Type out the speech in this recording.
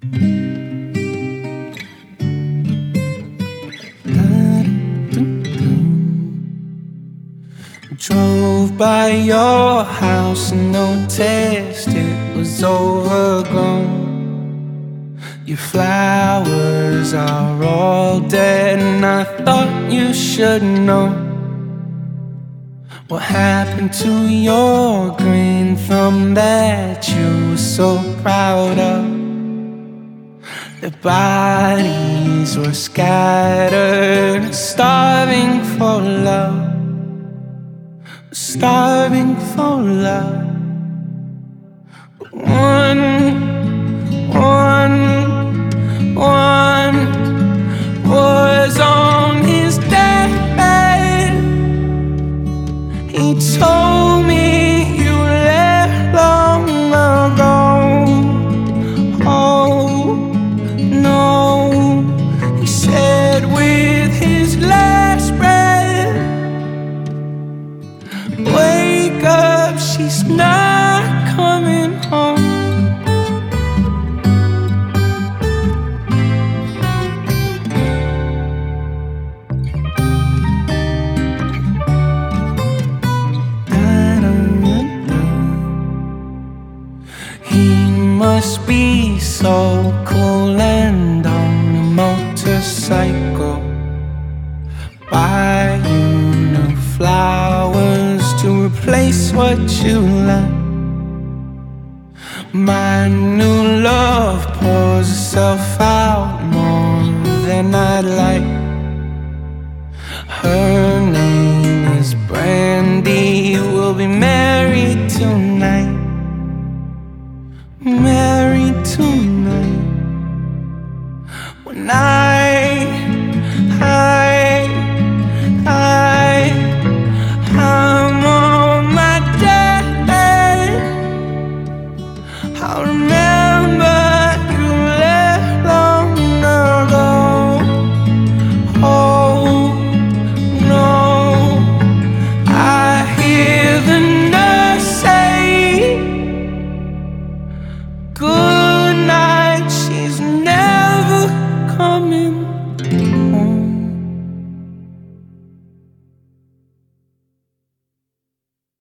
Drove by your house and noticed it was overgrown. Your flowers are all dead, and I thought you should know what happened to your green thumb that you were so proud of. The bodies were scattered, starving for love, starving for love. But one was on his deathbed. He told me you left long ago. Oh no, he said with his last breath, wake up, she's not coming home. He must be so cool and on a motorcycle, buy you new flowers to replace what you left. My new love pours herself out more than I'd like. Her